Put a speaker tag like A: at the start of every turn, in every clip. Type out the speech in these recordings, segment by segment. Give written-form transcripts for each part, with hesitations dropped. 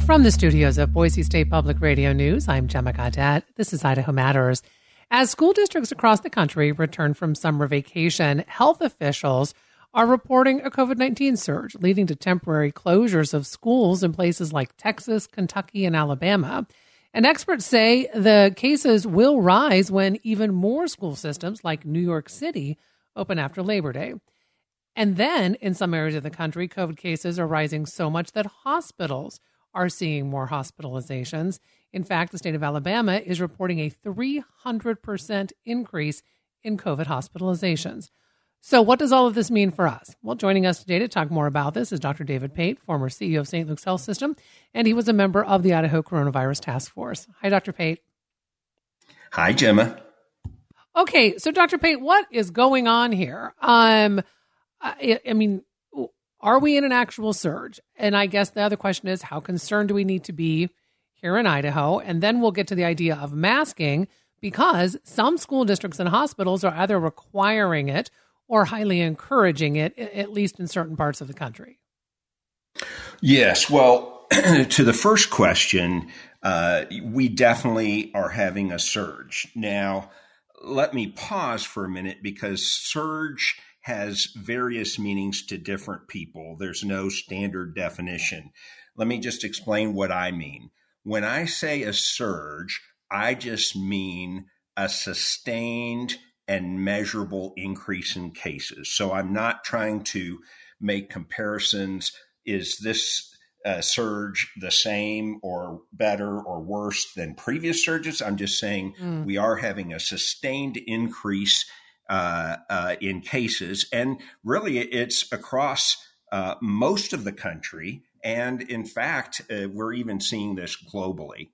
A: From the studios of Boise State Public Radio News, I'm Gemma Gaudet. This is Idaho Matters. As school districts across the country return from summer vacation, health officials are reporting a COVID-19 surge, leading to temporary closures of schools in places like Texas, Kentucky, and Alabama. And experts say the cases will rise when even more school systems like New York City open after Labor Day. And then, in some areas of the country, COVID cases are rising so much that hospitals are seeing more hospitalizations. In fact, the state of Alabama is reporting a 300% increase in COVID hospitalizations. So what does all of this mean for us? Well, joining us today to talk more about this is Dr. David Pate, former CEO of St. Luke's Health System, and he was a member of the Idaho Coronavirus Task Force. Hi, Dr. Pate.
B: Hi, Gemma.
A: Okay, so Dr. Pate, what is going on here? I mean, are we in an actual surge? And I guess the other question is, how concerned do we need to be here in Idaho? And then we'll get to the idea of masking, because some school districts and hospitals are either requiring it or highly encouraging it, at least in certain parts of the country.
B: Yes. Well, to the first question, we definitely are having a surge. Now, let me pause for a minute, because surge has various meanings to different people. There's no standard definition. Let me just explain what I mean. When I say a surge, I just mean a sustained and measurable increase in cases. So I'm not trying to make comparisons. Is this surge the same or better or worse than previous surges? I'm just saying we are having a sustained increase in cases. And really, it's across most of the country. And in fact, we're even seeing this globally.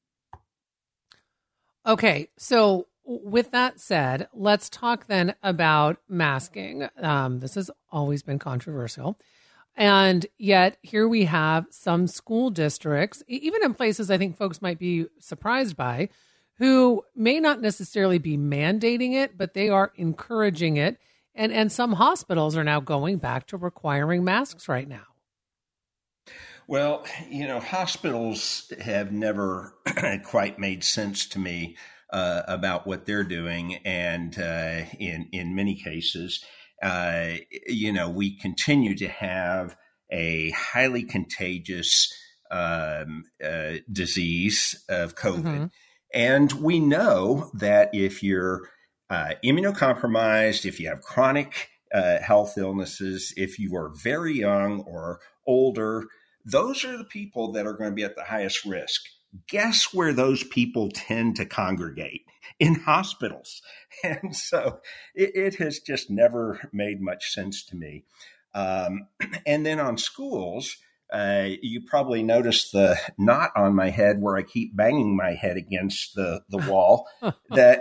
A: Okay, so with that said, let's talk then about masking. This has always been controversial. And yet here we have some school districts, even in places I think folks might be surprised by, who may not necessarily be mandating it, but they are encouraging it. And some hospitals are now going back to requiring masks right now.
B: Well, hospitals have never quite made sense to me about what they're doing. And in many cases, we continue to have a highly contagious disease of COVID. Mm-hmm. And we know that if you're immunocompromised, if you have chronic health illnesses, if you are very young or older, those are the people that are going to be at the highest risk. Guess where those people tend to congregate? In hospitals. And so it has just never made much sense to me. And then on schools, you probably noticed the knot on my head where I keep banging my head against the wall, that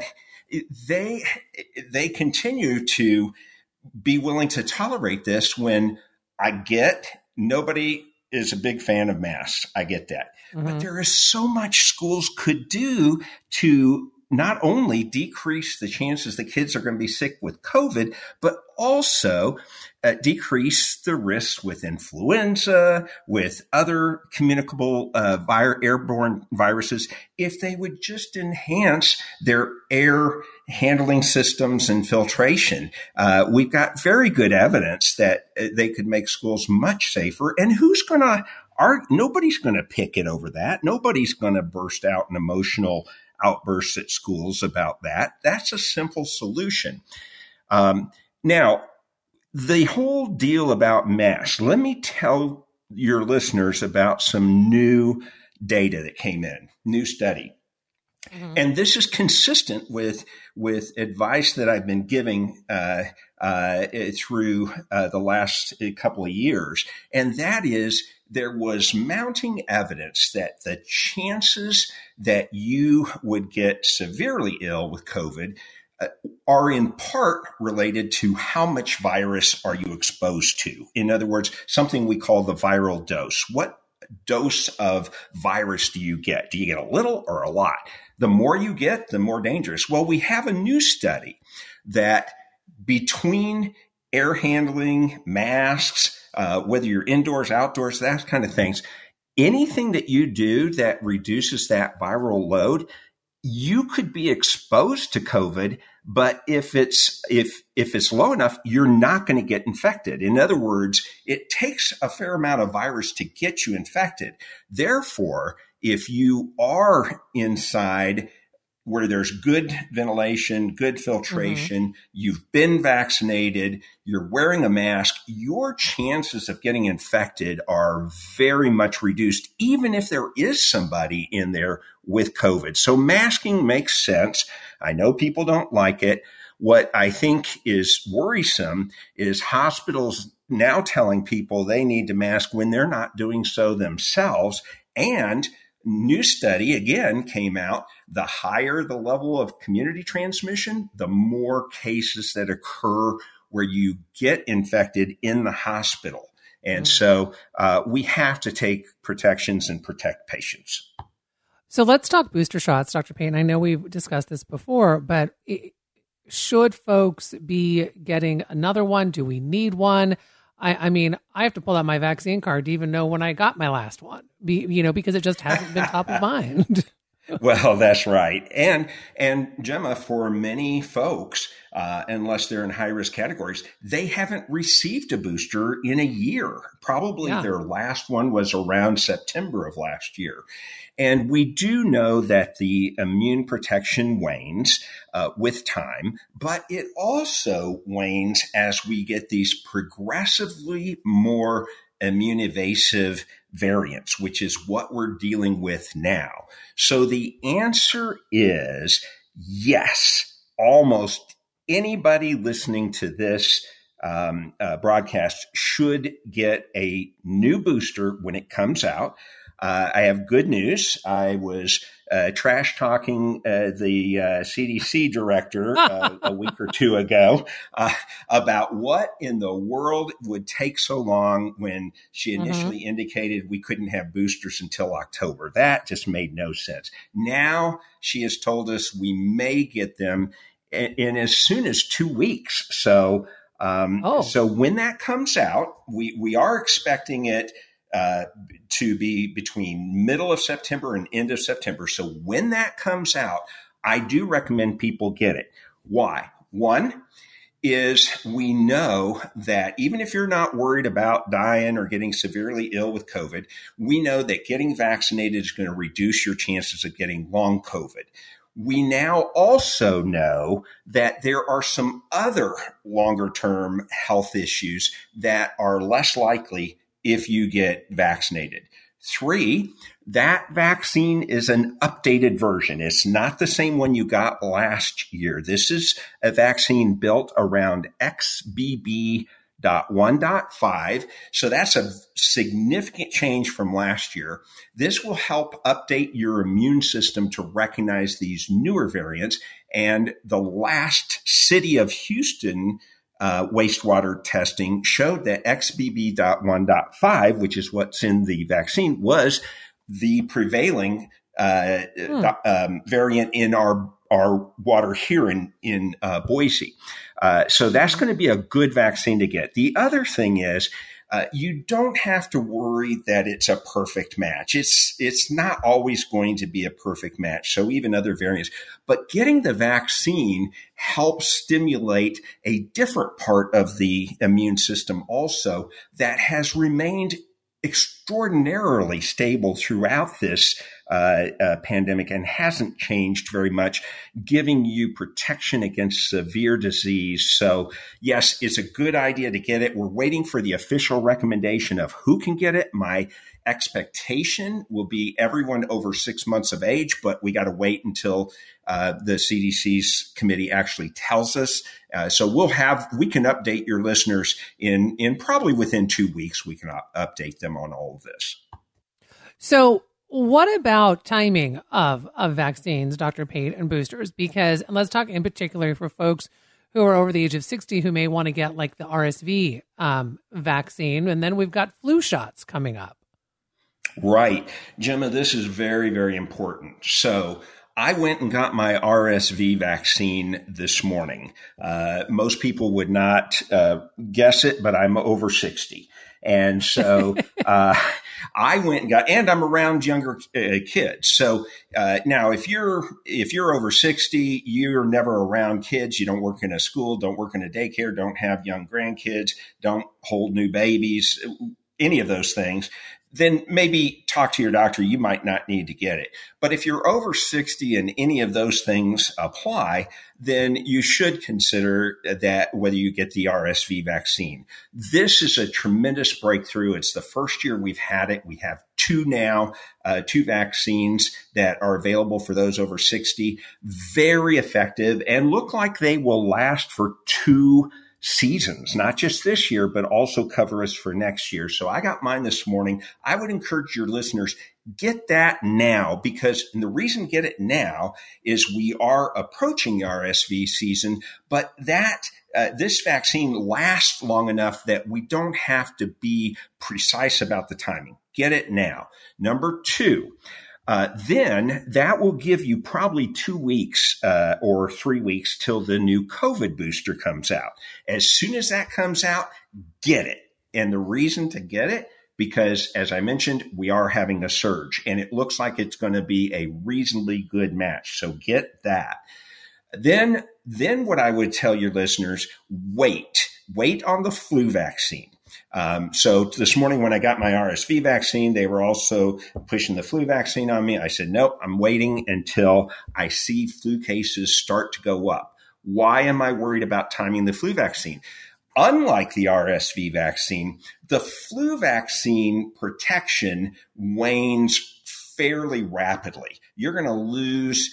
B: they continue to be willing to tolerate this when I get nobody is a big fan of masks. I get that. Mm-hmm. But there is so much schools could do to not only decrease the chances that kids are going to be sick with COVID, but also decrease the risks with influenza, with other communicable airborne viruses, if they would just enhance their air handling systems and filtration. We've got very good evidence that they could make schools much safer. And nobody's going to pick it over that. Nobody's going to burst out in emotional outbursts at schools about that. That's a simple solution. Now, the whole deal about masks, let me tell your listeners about some new data that came in, new study. Mm-hmm. And this is consistent with advice that I've been giving through the last couple of years. And that is, there was mounting evidence that the chances that you would get severely ill with COVID are in part related to how much virus are you exposed to. In other words, something we call the viral dose. What dose of virus do you get? Do you get a little or a lot? The more you get, the more dangerous. Well, we have a new study that between air handling, masks, whether you're indoors, outdoors, that kind of things, anything that you do that reduces that viral load, you could be exposed to COVID, but if it's low enough, you're not going to get infected. In other words, it takes a fair amount of virus to get you infected. Therefore, if you are inside where there's good ventilation, good filtration, you've been vaccinated, you're wearing a mask, your chances of getting infected are very much reduced, even if there is somebody in there with COVID. So masking makes sense. I know people don't like it. What I think is worrisome is hospitals now telling people they need to mask when they're not doing so themselves. And new study again came out, the higher the level of community transmission, the more cases that occur where you get infected in the hospital. And so we have to take protections and protect patients.
A: So let's talk booster shots, Dr. Payton. I know we've discussed this before, but should folks be getting another one? Do we need one? I mean, I have to pull out my vaccine card to even know when I got my last one, because it just hasn't been top of mind.
B: Well, that's right. And Gemma, for many folks, unless they're in high risk categories, they haven't received a booster in a year. Probably their last one was around September of last year. And we do know that the immune protection wanes with time, but it also wanes as we get these progressively more immune evasive variants, which is what we're dealing with now. So the answer is yes. Almost anybody listening to this broadcast should get a new booster when it comes out. I have good news. I was trash talking the CDC director a week or two ago about what in the world would take so long when she initially indicated we couldn't have boosters until October. That just made no sense. Now she has told us we may get them in as soon as 2 weeks. So, so when that comes out, we are expecting it to be between middle of September and end of September. So when that comes out, I do recommend people get it. Why? One is we know that even if you're not worried about dying or getting severely ill with COVID, we know that getting vaccinated is going to reduce your chances of getting long COVID. We now also know that there are some other longer term health issues that are less likely if you get vaccinated. 3, that vaccine is an updated version. It's not the same one you got last year. This is a vaccine built around XBB.1.5. So that's a significant change from last year. This will help update your immune system to recognize these newer variants. And the last City of Houston wastewater testing showed that XBB.1.5, which is what's in the vaccine, was the prevailing variant in our water here in Boise. So that's going to be a good vaccine to get. The other thing is you don't have to worry that it's a perfect match. It's not always going to be a perfect match. So even other variants, but getting the vaccine helps stimulate a different part of the immune system also that has remained extraordinarily stable throughout this pandemic and hasn't changed very much, giving you protection against severe disease. So yes, it's a good idea to get it. We're waiting for the official recommendation of who can get it. My expectation will be everyone over 6 months of age, but we got to wait until the CDC's committee actually tells us. So we can update your listeners in probably within 2 weeks. We can update them on all of this.
A: So what about timing of vaccines, Dr. Pate, and boosters? Because, and let's talk in particular for folks who are over the age of 60 who may want to get like the RSV vaccine, and then we've got flu shots coming up.
B: Right. Gemma, this is very, very important. So I went and got my RSV vaccine this morning. Most people would not guess it, but I'm over 60. And so I went and and I'm around younger kids. So now if you're over 60, you're never around kids. You don't work in a school, don't work in a daycare, don't have young grandkids, don't hold new babies, any of those things, then maybe talk to your doctor. You might not need to get it. But if you're over 60 and any of those things apply, then you should consider that whether you get the RSV vaccine. This is a tremendous breakthrough. It's the first year we've had it. We have two vaccines that are available for those over 60, very effective and look like they will last for 2 seasons, not just this year, but also cover us for next year. So I got mine this morning. I would encourage your listeners, get that now, because the reason get it now is we are approaching the RSV season, but this vaccine lasts long enough that we don't have to be precise about the timing. Get it now. Number 2, then that will give you probably 2 weeks or 3 weeks till the new COVID booster comes out. As soon as that comes out, get it. And the reason to get it, because as I mentioned, we are having a surge and it looks like it's going to be a reasonably good match. So get that. Then what I would tell your listeners, wait on the flu vaccine. So this morning when I got my RSV vaccine, they were also pushing the flu vaccine on me. I said, nope, I'm waiting until I see flu cases start to go up. Why am I worried about timing the flu vaccine? Unlike the RSV vaccine, the flu vaccine protection wanes fairly rapidly. You're going to lose,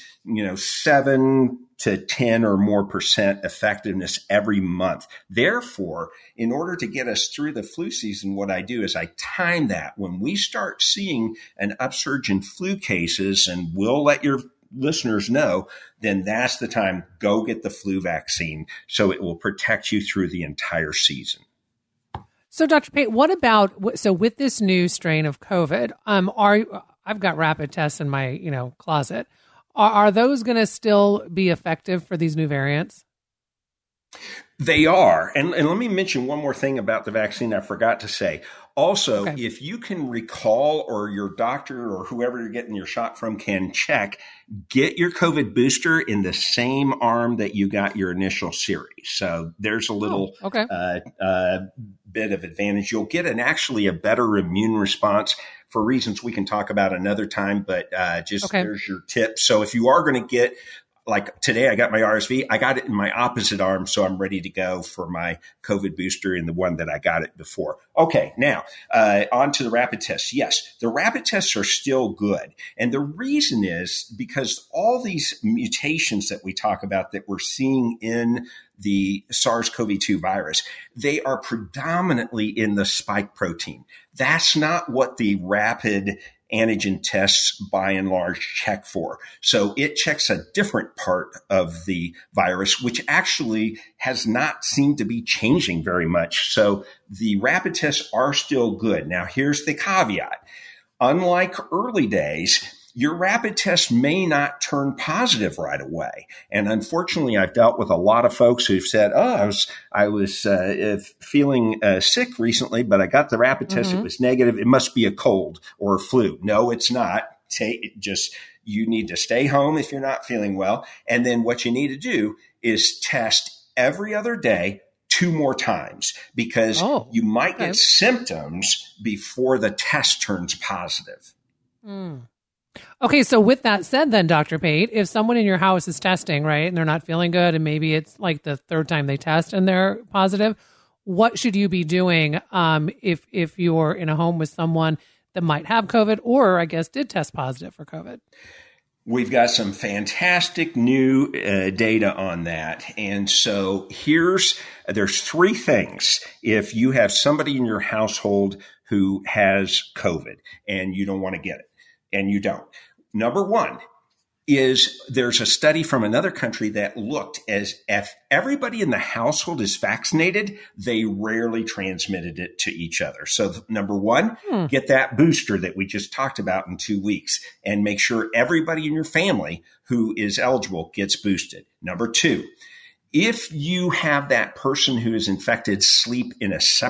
B: 7 to 10 or more % effectiveness every month. Therefore, in order to get us through the flu season, what I do is I time that. When we start seeing an upsurge in flu cases, and we'll let your listeners know, then that's the time. Go get the flu vaccine so it will protect you through the entire season.
A: So, Dr. Pate, what about, with this new strain of COVID, I've got rapid tests in my, closet. Are those going to still be effective for these new variants?
B: They are. And let me mention one more thing about the vaccine I forgot to say. Also, If you can recall, or your doctor or whoever you're getting your shot from can check, get your COVID booster in the same arm that you got your initial series. So there's a little bit of advantage. You'll get actually a better immune response for reasons we can talk about another time, but there's your tip. So if you are going to get, like today, I got my RSV. I got it in my opposite arm, so I'm ready to go for my COVID booster in the one that I got it before. Okay, now on to the rapid tests. Yes, the rapid tests are still good. And the reason is because all these mutations that we talk about that we're seeing in the SARS-CoV-2 virus, they are predominantly in the spike protein. That's not what the rapid antigen tests by and large check for. So it checks a different part of the virus, which actually has not seemed to be changing very much. So the rapid tests are still good. Now, here's the caveat. Unlike early days, your rapid test may not turn positive right away. And unfortunately, I've dealt with a lot of folks who've said, I was feeling sick recently, but I got the rapid test. It was negative. It must be a cold or a flu. No, it's not. You need to stay home if you're not feeling well. And then what you need to do is test every other day 2 more times, because you might get symptoms before the test turns positive.
A: Okay, so with that said then, Dr. Pate, if someone in your house is testing, right, and they're not feeling good, and maybe it's like the 3rd time they test and they're positive, what should you be doing if you're in a home with someone that might have COVID or, I guess, did test positive for COVID?
B: We've got some fantastic new data on that. And so there's 3 things. If you have somebody in your household who has COVID and you don't want to get it, and you don't. Number 1 is there's a study from another country that looked as if everybody in the household is vaccinated, they rarely transmitted it to each other. So number 1, get that booster that we just talked about in 2 weeks and make sure everybody in your family who is eligible gets boosted. Number 2, if you have that person who is infected sleep in a separate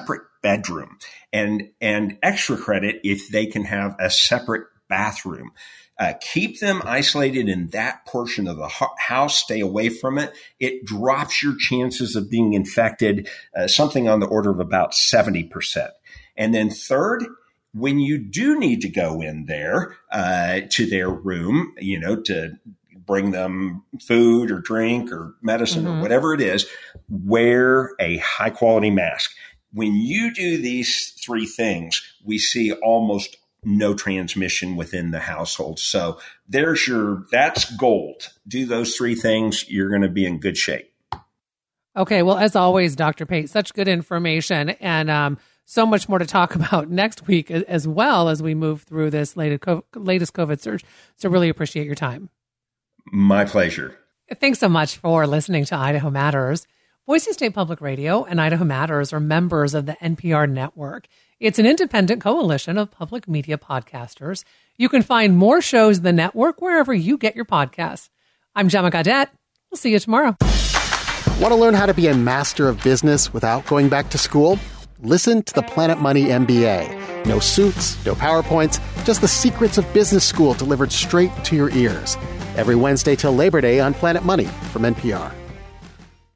B: bedroom, and extra credit if they can have a separate bathroom. Keep them isolated in that portion of the house. Stay away from it. It drops your chances of being infected, something on the order of about 70%. And then third, when you do need to go in there to their room, to bring them food or drink or medicine or whatever it is, wear a high quality mask. When you do these three things, we see almost no transmission within the household. So that's gold. Do those three things. You're going to be in good shape.
A: Okay. Well, as always, Dr. Pate, such good information and so much more to talk about next week as well as we move through this latest COVID surge. So really appreciate your time.
B: My pleasure.
A: Thanks so much for listening to Idaho Matters. Boise State Public Radio and Idaho Matters are members of the NPR network. It's an independent coalition of public media podcasters. You can find more shows in the network wherever you get your podcasts. I'm Gemma Gaudette. We'll see you tomorrow.
C: Want to learn how to be a master of business without going back to school? Listen to the Planet Money MBA. No suits, no PowerPoints, just the secrets of business school delivered straight to your ears. Every Wednesday till Labor Day on Planet Money from NPR.